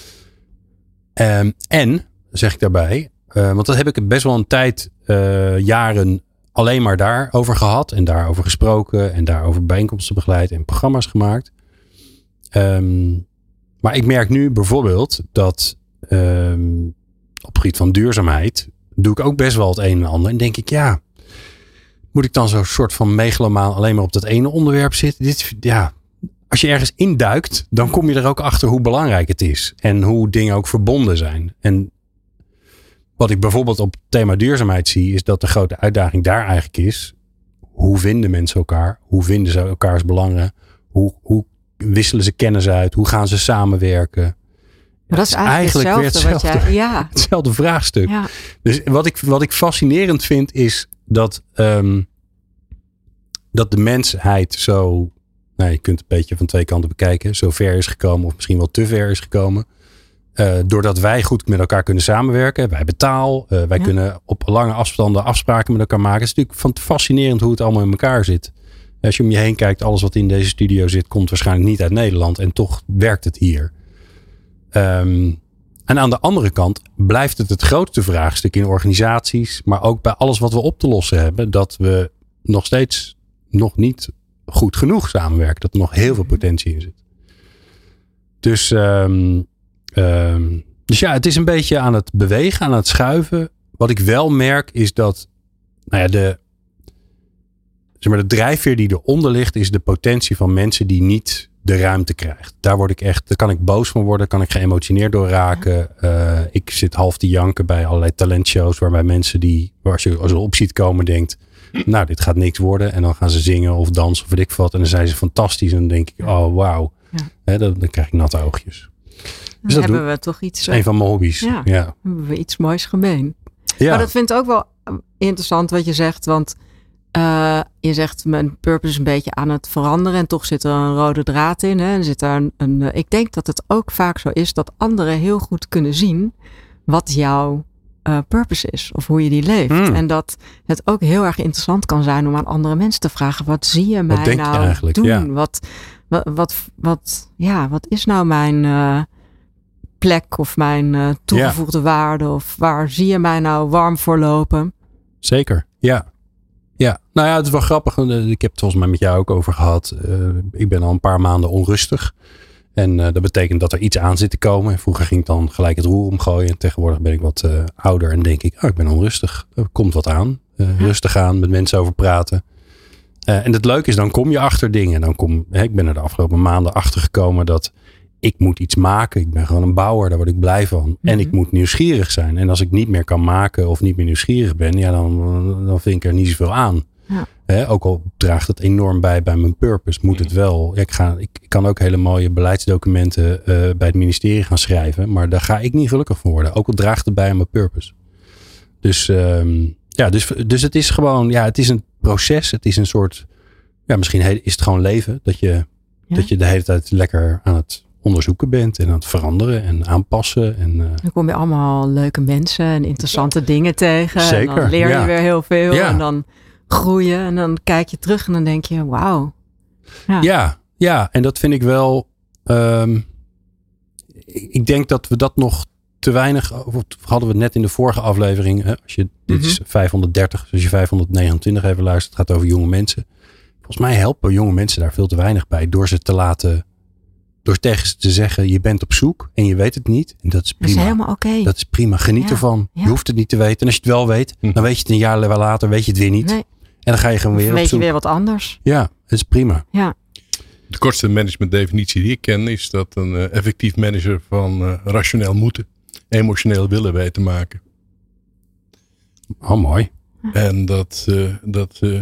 Um, en, zeg ik daarbij, uh, want dat heb ik best wel een tijd, uh, jaren alleen maar daarover gehad. En daarover gesproken en daarover bijeenkomsten begeleid en programma's gemaakt. Um, maar ik merk nu bijvoorbeeld dat um, op het gebied van duurzaamheid doe ik ook best wel het een en ander. En denk ik, ja... Moet ik dan zo'n soort van megalomaan alleen maar op dat ene onderwerp zitten? Dit, ja, als je ergens induikt, dan kom je er ook achter hoe belangrijk het is. En hoe dingen ook verbonden zijn. En wat ik bijvoorbeeld op het thema duurzaamheid zie, is dat de grote uitdaging daar eigenlijk is. Hoe vinden mensen elkaar? Hoe vinden ze elkaars belangen? Hoe, hoe wisselen ze kennis uit? Hoe gaan ze samenwerken? Maar dat is eigenlijk, eigenlijk hetzelfde. weer hetzelfde, Wat jij, ja. hetzelfde vraagstuk. Ja. Dus wat ik, wat ik fascinerend vind is dat, um, dat de mensheid zo, nou, je kunt het een beetje van twee kanten bekijken, zo ver is gekomen of misschien wel te ver is gekomen. Uh, doordat wij goed met elkaar kunnen samenwerken. Wij betaal. Uh, wij ja. kunnen op lange afstanden afspraken met elkaar maken. Het is natuurlijk fascinerend hoe het allemaal in elkaar zit. Als je om je heen kijkt, alles wat in deze studio zit, komt waarschijnlijk niet uit Nederland. En toch werkt het hier. Um, en aan de andere kant blijft het het grootste vraagstuk in organisaties. Maar ook bij alles wat we op te lossen hebben. Dat we nog steeds nog niet goed genoeg samenwerken. Dat er nog heel veel potentie in zit. Dus... Um, Um, dus ja, het is een beetje aan het bewegen, aan het schuiven. Wat ik wel merk is dat, nou ja, de, zeg maar, de drijfveer die eronder ligt, is de potentie van mensen die niet de ruimte krijgt. Daar word ik echt, daar kan ik boos van worden, kan ik geëmotioneerd door raken. Uh, ik zit half te janken bij allerlei talentshows waarbij mensen die, als je als je op ziet komen, denkt, nou, dit gaat niks worden. En dan gaan ze zingen of dansen of weet ik wat. En dan zijn ze fantastisch. En dan denk ik, oh wauw. Ja. Hè, dan, dan krijg ik natte oogjes. Dan dus hebben we toch iets... Een van mijn hobby's. Ja, ja. hebben we iets moois gemeen. Ja. Maar dat vind ik ook wel interessant wat je zegt. Want uh, je zegt mijn purpose is een beetje aan het veranderen. En toch zit er een rode draad in. Hè? Er zit daar een, een, ik denk dat het ook vaak zo is dat anderen heel goed kunnen zien wat jouw uh, purpose is. Of hoe je die leeft. Mm. En dat het ook heel erg interessant kan zijn om aan andere mensen te vragen. Wat zie je mij wat nou je doen? Ja. Wat, wat, wat, wat, ja, wat is nou mijn... Uh, plek of mijn uh, toegevoegde ja. waarde of waar zie je mij nou warm voor lopen? Zeker, ja. Ja, nou ja, het is wel grappig. Ik heb het volgens mij met jou ook over gehad. Uh, ik ben al een paar maanden onrustig. En uh, dat betekent dat er iets aan zit te komen. Vroeger ging ik dan gelijk het roer omgooien. Tegenwoordig ben ik wat uh, ouder en denk ik, oh, ik ben onrustig. Er komt wat aan. Uh, ja. Rustig aan, met mensen over praten. Uh, en het leuke is, dan kom je achter dingen. Dan kom, hè, ik ben er de afgelopen maanden achter gekomen dat ik moet iets maken. Ik ben gewoon een bouwer. Daar word ik blij van. Mm-hmm. En ik moet nieuwsgierig zijn. En als ik niet meer kan maken of niet meer nieuwsgierig ben, ja, dan, dan vind ik er niet zoveel aan. Ja. He, ook al draagt het enorm bij bij mijn purpose, moet het wel. Ja, ik, ga, ik kan ook hele mooie beleidsdocumenten uh, bij het ministerie gaan schrijven. Maar daar ga ik niet gelukkig van worden. Ook al draagt het bij aan mijn purpose. Dus, um, ja, dus, dus het is gewoon, ja, het is een proces. Het is een soort, ja, misschien is het gewoon leven. Dat je, ja. dat je de hele tijd lekker aan het onderzoeken bent en aan het veranderen en aanpassen. En, uh... Dan kom je allemaal leuke mensen en interessante ja. dingen tegen. Zeker, en dan leer je ja. weer heel veel ja. en dan groeien en dan kijk je terug en dan denk je, wauw. Ja. ja, ja, en dat vind ik wel, um, ik denk dat we dat nog te weinig, of hadden we het net in de vorige aflevering. Hè, als je, dit mm-hmm. is vijfhonderddertig, dus als je vijfhonderdnegenentwintig even luistert, het gaat over jonge mensen. Volgens mij helpen jonge mensen daar veel te weinig bij door ze te laten, door tegen ze te zeggen, je bent op zoek en je weet het niet. En dat is prima. Dat is helemaal oké. Okay. Dat is prima. Geniet ja, ervan. Ja. Je hoeft het niet te weten. En als je het wel weet, hm. dan weet je het een jaar later, weet je het weer niet. Nee. En dan ga je gewoon weer op weet zoek. je weer wat anders. Ja, dat is prima. Ja. De kortste managementdefinitie die ik ken is dat een uh, effectief manager van uh, rationeel moeten, emotioneel willen weten te maken. Oh, mooi. En dat, uh, dat uh,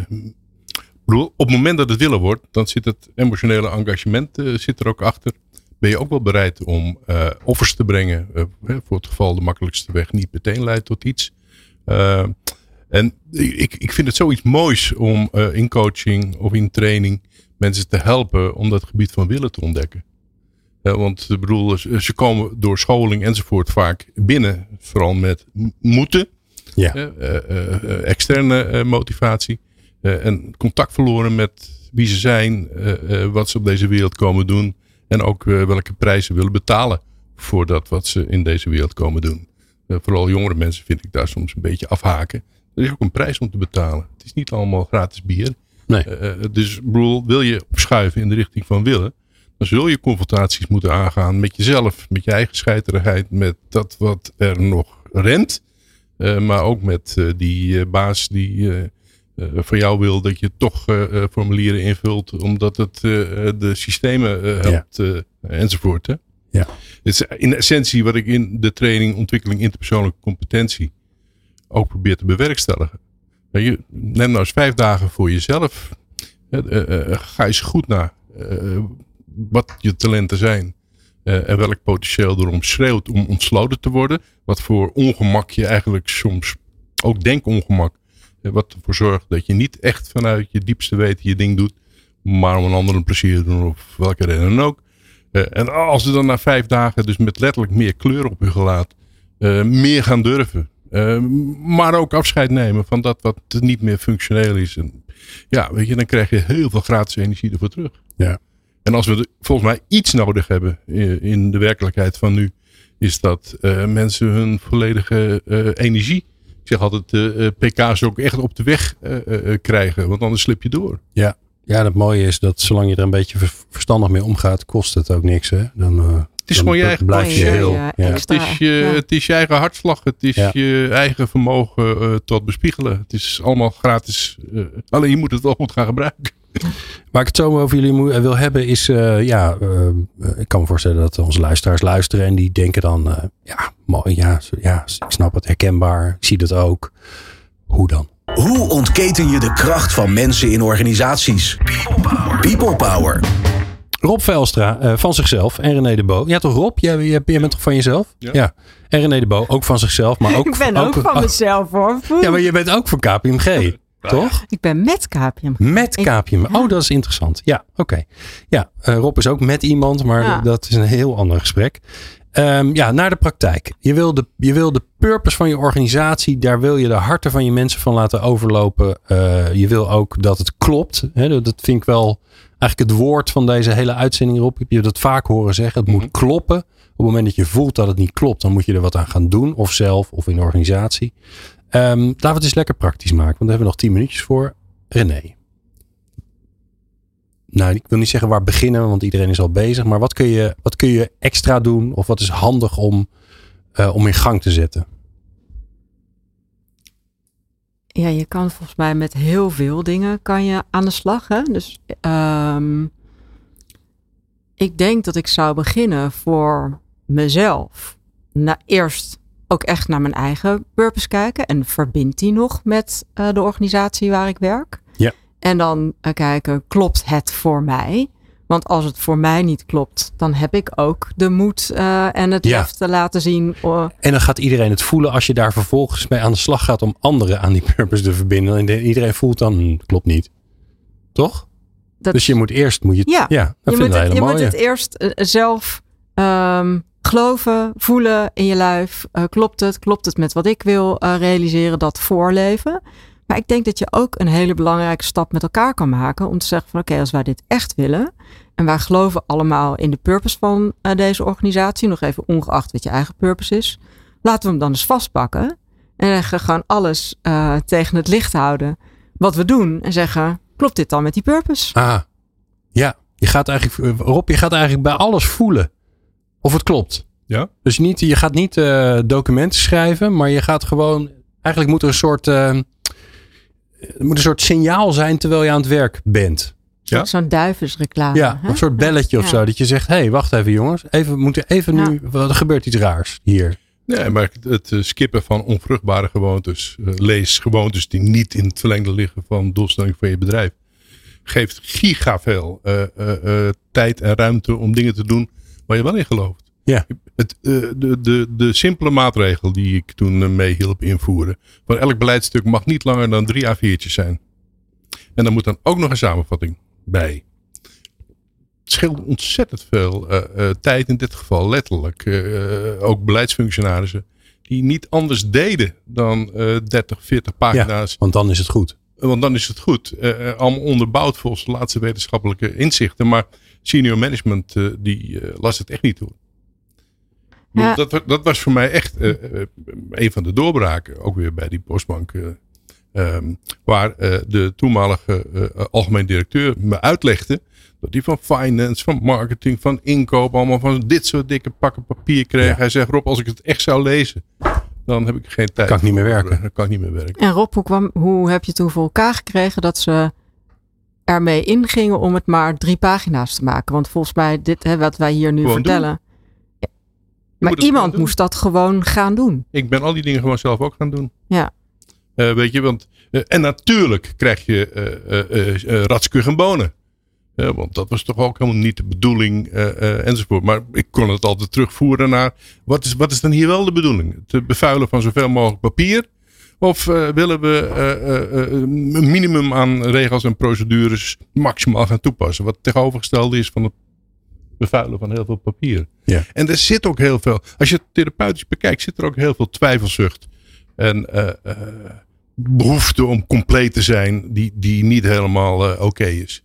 op het moment dat het willen wordt, dan zit het emotionele engagement uh, zit er ook achter. Ben je ook wel bereid om uh, offers te brengen, uh, voor het geval de makkelijkste weg niet meteen leidt tot iets. Uh, en ik, ik vind het zoiets moois om uh, in coaching of in training mensen te helpen om dat gebied van willen te ontdekken. Ja, want ik bedoel, ze komen door scholing enzovoort vaak binnen, vooral met moeten, ja. uh, uh, uh, externe uh, motivatie uh, en contact verloren met wie ze zijn, uh, uh, wat ze op deze wereld komen doen en ook uh, welke prijzen willen betalen voor dat wat ze in deze wereld komen doen. Uh, vooral jongere mensen vind ik daar soms een beetje afhaken. Er is ook een prijs om te betalen. Het is niet allemaal gratis bier. Nee. Uh, dus bedoel, wil je opschuiven in de richting van willen, dan zul je confrontaties moeten aangaan met jezelf, met je eigen scheiterigheid, met dat wat er nog rent. Uh, maar ook met uh, die uh, baas die uh, uh, van jou wil dat je toch uh, formulieren invult, omdat het uh, de systemen uh, helpt uh, enzovoort. Hè? Ja. Het is in essentie wat ik in de training ontwikkeling interpersoonlijke competentie ook probeer te bewerkstelligen. Je, neem nou eens vijf dagen voor jezelf. Uh, uh, uh, ga eens goed naar uh, wat je talenten zijn. Uh, en welk potentieel erom schreeuwt om ontsloten te worden. Wat voor ongemak je eigenlijk soms, ook denkongemak. Uh, wat ervoor zorgt dat je niet echt vanuit je diepste weten je ding doet. Maar om een ander een plezier te doen of welke reden dan ook. Uh, en als ze dan na vijf dagen dus met letterlijk meer kleur op je gelaat. Uh, meer gaan durven. Uh, maar ook afscheid nemen van dat wat niet meer functioneel is. En ja, weet je, dan krijg je heel veel gratis energie ervoor terug. Ja. En als we de, volgens mij iets nodig hebben in, in de werkelijkheid van nu, is dat uh, mensen hun volledige uh, energie, ik zeg altijd, uh, P K's ook echt op de weg uh, uh, krijgen. Want anders slip je door. Ja. Ja, het mooie is dat zolang je er een beetje verstandig mee omgaat, kost het ook niks. Hè? Dan, uh, het is dan gewoon je eigen blijf je heel. Ja, ja. Het, is je, ja. het is je eigen hartslag. Het is ja. je eigen vermogen uh, tot bespiegelen. Het is allemaal gratis. Uh, alleen je moet het wel goed gaan gebruiken. Waar ik het zo over jullie moet, uh, wil hebben is, uh, ja, uh, ik kan me voorstellen dat onze luisteraars luisteren en die denken dan, uh, ja, mooi, ja, ja, ik snap het, herkenbaar, ik zie dat ook. Hoe dan? Hoe ontketen je de kracht van mensen in organisaties? People Power. People Power. Rob Velstra uh, van zichzelf en René de Bo. Ja toch Rob? Jij, jij, jij bent toch van jezelf? Ja. ja. En René de Bo ook van zichzelf. Maar ook, ik ben ook, ook van oh, mezelf hoor. Ja, maar je bent ook van K P M G. Toch? Ik ben met K P M G. Met K P M G. Oh, dat is interessant. Ja, oké. Okay. Ja, uh, Rob is ook met iemand, maar ja. dat is een heel ander gesprek. Um, ja, naar de praktijk. Je wil de, je wil de purpose van je organisatie, daar wil je de harten van je mensen van laten overlopen. Uh, je wil ook dat het klopt. Hè? Dat vind ik wel eigenlijk het woord van deze hele uitzending erop. Je hebt dat vaak horen zeggen. Het moet kloppen. Op het moment dat je voelt dat het niet klopt, dan moet je er wat aan gaan doen. Of zelf, of in de organisatie. Um, laten we het eens lekker praktisch maken. Want daar hebben we nog tien minuutjes voor. René. Nou, ik wil niet zeggen waar beginnen, want iedereen is al bezig. Maar wat kun je, wat kun je extra doen? Of wat is handig om, uh, om in gang te zetten? Ja, je kan volgens mij met heel veel dingen kan je aan de slag. Hè? Dus um, ik denk dat ik zou beginnen voor mezelf. Nou, eerst ook echt naar mijn eigen purpose kijken. En verbindt die nog met uh, de organisatie waar ik werk? Ja. En dan uh, kijken, klopt het voor mij? Want als het voor mij niet klopt, dan heb ik ook de moed uh, en het ja. lef te laten zien. Uh, en dan gaat iedereen het voelen als je daar vervolgens mee aan de slag gaat om anderen aan die purpose te verbinden. En de, iedereen voelt dan, hm, klopt niet. Toch? Dat, dus je moet eerst, moet je, ja, ja dat je, moet het, je moet het eerst uh, zelf um, geloven, voelen in je lijf. Uh, klopt het? Klopt het met wat ik wil uh, realiseren? Dat voorleven. Maar ik denk dat je ook een hele belangrijke stap met elkaar kan maken. Om te zeggen van oké, okay, als wij dit echt willen. En wij geloven allemaal in de purpose van uh, deze organisatie. Nog even ongeacht wat je eigen purpose is. Laten we hem dan eens vastpakken. En zeggen gewoon alles uh, tegen het licht houden. Wat we doen. En zeggen, klopt dit dan met die purpose? Ah, ja. Je gaat eigenlijk, Rob, je gaat eigenlijk bij alles voelen. Of het klopt. Ja. Dus niet, je gaat niet uh, documenten schrijven. Maar je gaat gewoon... Eigenlijk moet er een soort... Uh, er moet een soort signaal zijn terwijl je aan het werk bent. Ja? Zo'n duivensreclame. Ja, hè? een soort belletje of ja. zo. Dat je zegt, hé, hey, wacht even jongens. Even, we moeten even Ja. nu... Er gebeurt iets raars hier. Nee, maar het uh, skippen van onvruchtbare gewoontes, uh, lees gewoontes die niet in het verlengde liggen van doelstelling van je bedrijf, geeft giga veel uh, uh, uh, tijd en ruimte om dingen te doen waar je wel in gelooft. Ja. Het, uh, de, de, de simpele maatregel die ik toen uh, mee hielp invoeren, van elk beleidstuk mag niet langer dan drie A viertjes zijn. En dan moet dan ook nog een samenvatting bij. Het scheelt ontzettend veel uh, uh, tijd in dit geval, letterlijk. Uh, ook beleidsfunctionarissen die niet anders deden dan uh, dertig, veertig pagina's. Ja, want dan is het goed. Want dan is het goed. Uh, allemaal onderbouwd volgens de laatste wetenschappelijke inzichten. Maar senior management uh, die uh, las het echt niet toe. Ja. Dat, dat was voor mij echt uh, uh, een van de doorbraken. Ook weer bij die Postbank. Uh, um, waar uh, de toenmalige uh, algemeen directeur me uitlegde. Dat hij van finance, van marketing, van inkoop. Allemaal van dit soort dikke pakken papier kreeg. Ja. Hij zegt, Rob, als ik het echt zou lezen. Dan heb ik geen tijd. Kan ik niet meer voor, werken. Dan kan ik niet meer werken. En Rob, hoe, kwam, hoe heb je toen voor elkaar gekregen dat ze ermee ingingen om het maar drie pagina's te maken? Want volgens mij, dit hè, wat wij hier nu Gewoon vertellen. Je Maar moet het iemand gewoon doen. moest dat gewoon gaan doen. Ik ben al die dingen gewoon zelf ook gaan doen. Ja. Uh, weet je, want. Uh, en natuurlijk krijg je uh, uh, uh, uh, ratskug en bonen. Uh, want dat was toch ook helemaal niet de bedoeling uh, uh, enzovoort. Maar ik kon het altijd terugvoeren naar. Wat is, wat is dan hier wel de bedoeling? Het bevuilen van zoveel mogelijk papier. Of uh, willen we uh, uh, uh, een minimum aan regels en procedures maximaal gaan toepassen? Wat tegenovergestelde is van het bevuilen van heel veel papier. Ja. En er zit ook heel veel. Als je het therapeutisch bekijkt, zit er ook heel veel twijfelzucht. En uh, uh, behoefte om compleet te zijn die, die niet helemaal uh, oké okay is.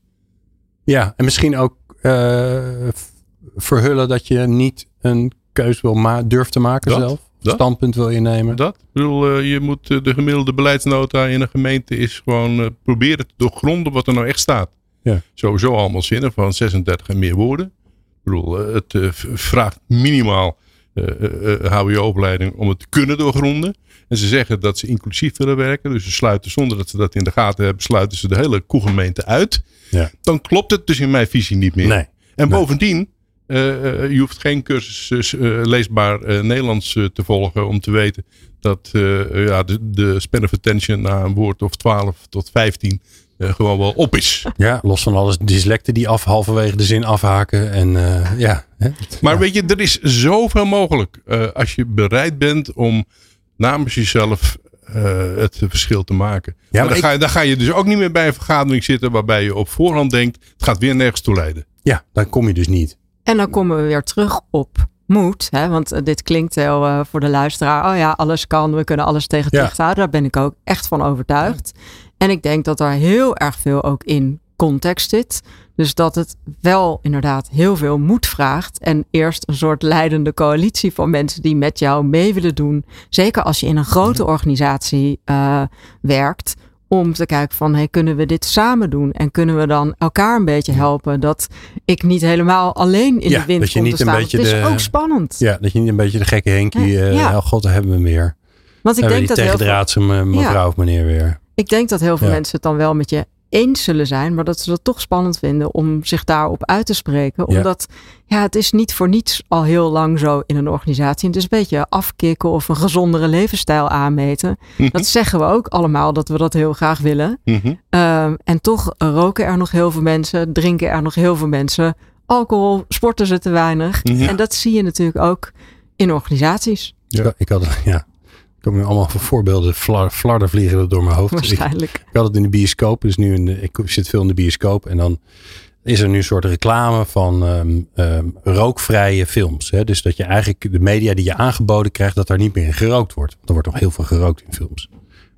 Ja, en misschien ook uh, verhullen dat je niet een keus wil ma- durft te maken dat, zelf. Dat, standpunt wil je nemen. Dat. Ik bedoel, uh, je moet uh, de gemiddelde beleidsnota in een gemeente is gewoon uh, proberen te doorgronden wat er nou echt staat. Ja. Sowieso allemaal zinnen van zesendertig en meer woorden. Ik bedoel, uh, het uh, vraagt minimaal uh, uh, H B O-opleiding om het te kunnen doorgronden. En ze zeggen dat ze inclusief willen werken. Dus ze sluiten zonder dat ze dat in de gaten hebben, sluiten ze de hele koegemeente uit. Ja. Dan klopt het dus in mijn visie niet meer. Nee. En Nee. bovendien, uh, je hoeft geen cursus uh, leesbaar uh, Nederlands uh, te volgen om te weten dat uh, ja, de, de span of attention na een woord of twaalf tot vijftien uh, gewoon wel op is. Ja, los van alles dyslecten die af halverwege de zin afhaken. En uh, ja. Hè? Maar ja. weet je, er is zoveel mogelijk uh, als je bereid bent om namens jezelf uh, het verschil te maken. Ja, maar maar dan, ik... ga je, dan ga je dus ook niet meer bij een vergadering zitten waarbij je op voorhand denkt, het gaat weer nergens toe leiden. Ja, dan kom je dus niet. En dan komen we weer terug op moed. Hè? Want uh, dit klinkt heel uh, voor de luisteraar. Oh ja, alles kan. We kunnen alles tegen het Ja. licht houden. Daar ben ik ook echt van overtuigd. Ja. En ik denk dat er heel erg veel ook in context zit. Dus dat het wel inderdaad heel veel moed vraagt. En eerst een soort leidende coalitie van mensen die met jou mee willen doen. Zeker als je in een grote organisatie uh, werkt. Om te kijken van, hey, kunnen we dit samen doen? En kunnen we dan elkaar een beetje helpen? Dat ik niet helemaal alleen in Ja, de wind dat je kom niet te een staan. beetje Het is de- ook spannend. Ja, dat je niet een beetje de gekke Henkie. Uh, Ja. Oh god, daar hebben we meer. Want ik Hebben denk, we die dat heel veel, tegendraadse me- mevrouw Ja. of meneer weer. ik denk dat heel veel Ja. mensen het dan wel met je eens zullen zijn. Maar dat ze het toch spannend vinden om zich daarop uit te spreken. Ja. Omdat ja, het is niet voor niets al heel lang zo in een organisatie. Het is een beetje afkicken of een gezondere levensstijl aanmeten. Mhm. Dat zeggen we ook allemaal dat we dat heel graag willen. Mm-hmm. Um, en toch roken er nog heel veel mensen, drinken er nog heel veel mensen. Alcohol, sporten ze te weinig. Ja. En dat zie je natuurlijk ook in organisaties. Ja. Ik, ik had, ja, ik kom nu allemaal voor voorbeelden. Flar, flarden vliegen er door mijn hoofd. Ik, Waarschijnlijk. ik had het in de bioscoop. Dus nu in de, ik zit veel in de bioscoop. En dan is er nu een soort reclame van um, um, rookvrije films. Hè? Dus dat je eigenlijk de media die je aangeboden krijgt, dat daar niet meer in gerookt wordt. Want er wordt nog heel veel gerookt in films.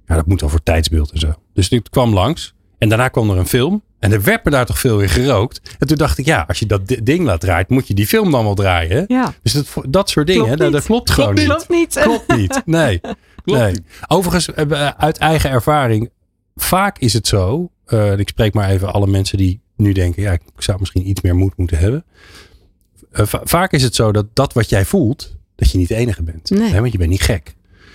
Ja, dat moet dan voor tijdsbeeld en zo. Dus ik kwam langs. En daarna kwam er een film. En er werd me daar toch veel in gerookt. En toen dacht ik, ja, als je dat ding laat draaien, moet je die film dan wel draaien. Hè? Ja. Dus dat, dat soort dingen, dat, dat klopt gewoon niet. Klopt niet. Klopt niet. Nee. Klopt nee. niet. Overigens, uit eigen ervaring, vaak is het zo. Uh, ik spreek maar even alle mensen die nu denken, ja, ik zou misschien iets meer moed moeten hebben. Uh, va- vaak is het zo dat dat wat jij voelt, dat je niet de enige bent. Nee. Hè? Want je bent niet gek.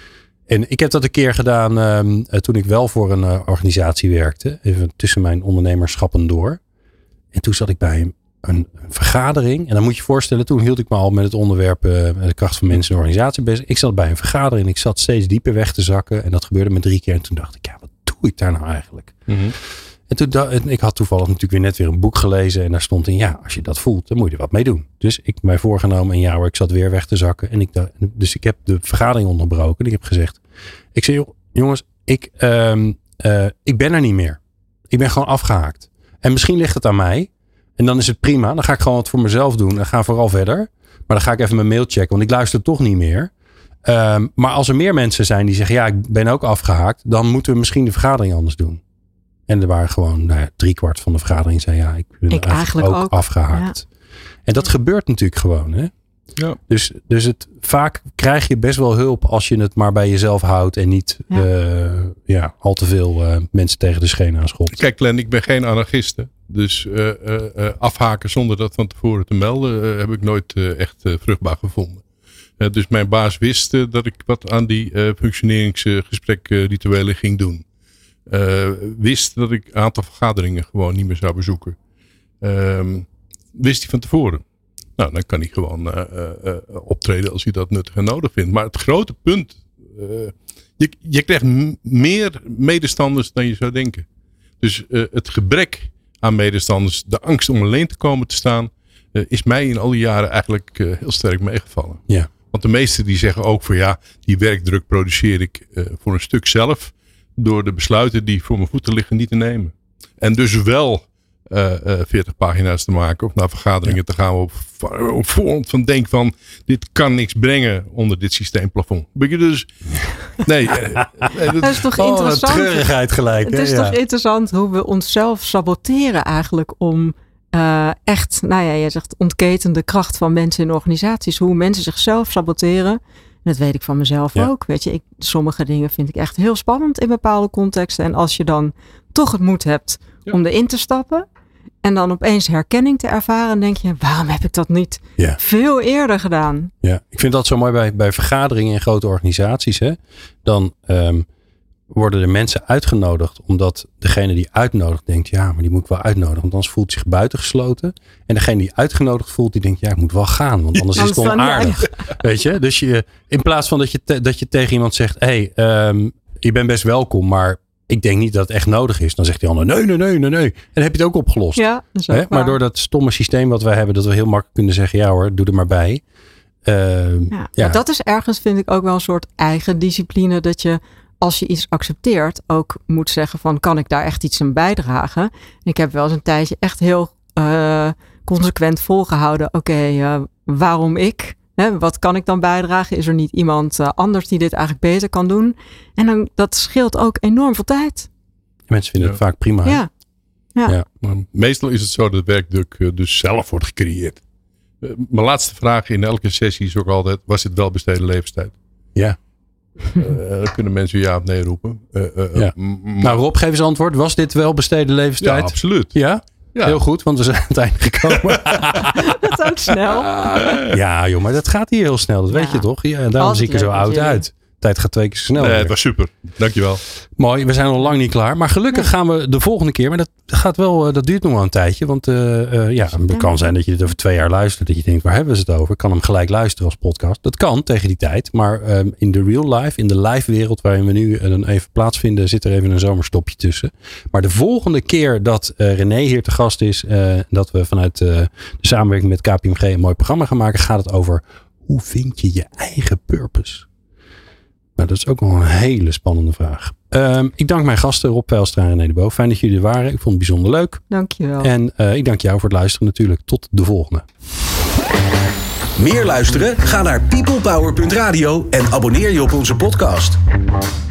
En ik heb dat een keer gedaan um, uh, toen ik wel voor een uh, organisatie werkte. Even tussen mijn ondernemerschappen door. En toen zat ik bij een, een, een vergadering. En dan moet je je voorstellen, toen hield ik me al met het onderwerp uh, de kracht van mensen in de organisatie bezig. Ik zat bij een vergadering en ik zat steeds dieper weg te zakken. En dat gebeurde me drie keer. En toen dacht ik, ja, wat doe ik daar nou eigenlijk? Mm-hmm. En toen da- ik had toevallig natuurlijk weer net weer een boek gelezen. En daar stond in, ja, als je dat voelt, dan moet je er wat mee doen. Dus ik heb mij voorgenomen en ja hoor, ik zat weer weg te zakken. En ik da- dus ik heb de vergadering onderbroken. En ik heb gezegd, ik zei, jongens, ik, um, uh, ik ben er niet meer. Ik ben gewoon afgehaakt. En misschien ligt het aan mij. En dan is het prima. Dan ga ik gewoon wat voor mezelf doen. En ga vooral verder. Maar dan ga ik even mijn mail checken. Want ik luister toch niet meer. Um, maar als er meer mensen zijn die zeggen, ja, ik ben ook afgehaakt. Dan moeten we misschien de vergadering anders doen. En er waren gewoon nou ja, drie kwart van de vergadering zei ja, ik ben ik eigenlijk ook, ook afgehaakt. Ja. En dat gebeurt natuurlijk gewoon. Hè? Ja. Dus, dus het, vaak krijg je best wel hulp als je het maar bij jezelf houdt. En niet ja. Uh, ja, al te veel uh, mensen tegen de schenen aan schopt. Kijk Glenn, ik ben geen anarchiste. Dus uh, uh, uh, afhaken zonder dat van tevoren te melden uh, heb ik nooit uh, echt uh, vruchtbaar gevonden. Uh, dus mijn baas wist uh, dat ik wat aan die uh, functioneringsgesprekrituelen uh, ging doen. Uh, wist dat ik een aantal vergaderingen gewoon niet meer zou bezoeken. Uh, wist hij van tevoren. Nou, dan kan hij gewoon uh, uh, optreden als hij dat nuttig en nodig vindt. Maar het grote punt, uh, je, je krijgt m- meer medestanders dan je zou denken. Dus uh, het gebrek aan medestanders, de angst om alleen te komen te staan, uh, is mij in al die jaren eigenlijk uh, heel sterk meegevallen. Ja. Want de meesten die zeggen ook van ja, die werkdruk produceer ik uh, voor een stuk zelf. Door de besluiten die voor mijn voeten liggen niet te nemen. En dus wel uh, uh, veertig pagina's te maken. Of naar vergaderingen ja. te gaan. Op, op voorhand van denk van. Dit kan niks brengen onder dit systeemplafond. Ben je dus. Nee. uh, nee dat, dat is toch oh, interessant. Treurigheid gelijk. Het is hè? toch ja. interessant hoe we onszelf saboteren eigenlijk. Om uh, echt. Nou ja, jij zegt ontketende kracht van mensen in organisaties. Hoe mensen zichzelf saboteren. Dat weet ik van mezelf ja. ook. Weet je, ik, sommige dingen vind ik echt heel spannend in bepaalde contexten. En als je dan toch het moed hebt ja. om erin te stappen. En dan opeens herkenning te ervaren. Dan denk je, waarom heb ik dat niet ja. veel eerder gedaan? Ja, ik vind dat zo mooi bij, bij vergaderingen in grote organisaties. Hè? Dan um, worden de mensen uitgenodigd. Omdat degene die uitnodigt denkt, ja, maar die moet ik wel uitnodigen. Want anders voelt hij zich buitengesloten. En degene die uitgenodigd voelt, die denkt, ja, ik moet wel gaan. Want anders is het onaardig. Ja. Weet je? Dus je, in plaats van dat je, te, dat je tegen iemand zegt, hé, hey, um, je bent best welkom, maar ik denk niet dat het echt nodig is. Dan zegt die ander, nee, nee, nee, nee, nee. En dan heb je het ook opgelost. Ja, dat is ook Hè? Maar door dat stomme systeem wat wij hebben, dat we heel makkelijk kunnen zeggen, ja hoor, doe er maar bij. Uh, ja, ja. Dat is ergens, vind ik, ook wel een soort eigen discipline. Dat je, als je iets accepteert, ook moet zeggen van, kan ik daar echt iets aan bijdragen? En ik heb wel eens een tijdje echt heel uh, consequent volgehouden. Oké, okay, uh, waarom ik? Hè, wat kan ik dan bijdragen? Is er niet iemand uh, anders die dit eigenlijk beter kan doen? En dan, dat scheelt ook enorm veel tijd. Mensen vinden ja. het vaak prima. Ja. Ja. Ja. Maar meestal is het zo dat werkdruk uh, dus zelf wordt gecreëerd. Uh, mijn laatste vraag in elke sessie is ook altijd, was dit wel besteden levenstijd? Ja. Uh, dan kunnen mensen ja of nee roepen. Uh, uh, ja. m- m- nou Rob, geef eens antwoord. Was dit wel besteden levenstijd? Ja, absoluut. Ja? Ja. Heel goed, want we zijn aan het einde gekomen. Dat is ook snel. Ja joh, maar dat gaat hier heel snel. Dat ja. weet je toch? Ja, daarom Altijd zie ik er zo oud jullie. uit. De tijd gaat twee keer zo snel. Nee, weer. het was super. Dankjewel. Mooi, we zijn nog lang niet klaar. Maar gelukkig ja. gaan we de volgende keer. Maar dat gaat wel, dat duurt nog wel een tijdje. Want uh, uh, ja, het kan zijn dat je dit over twee jaar luistert. Dat je denkt, waar hebben we het over? Ik kan hem gelijk luisteren als podcast. Dat kan tegen die tijd. Maar um, in de real life, in de live wereld waarin we nu uh, dan even plaatsvinden, zit er even een zomerstopje tussen. Maar de volgende keer dat uh, René hier te gast is, uh, dat we vanuit uh, de samenwerking met K P M G een mooi programma gaan maken, gaat het over hoe vind je je eigen purpose? Nou, dat is ook wel een hele spannende vraag. Um, ik dank mijn gasten Rob Zijlstra en René de Boo. Fijn dat jullie er waren. Ik vond het bijzonder leuk. Dankjewel. En uh, ik dank jou voor het luisteren natuurlijk. Tot de volgende. Meer luisteren? Ga naar people power punt radio en abonneer je op onze podcast.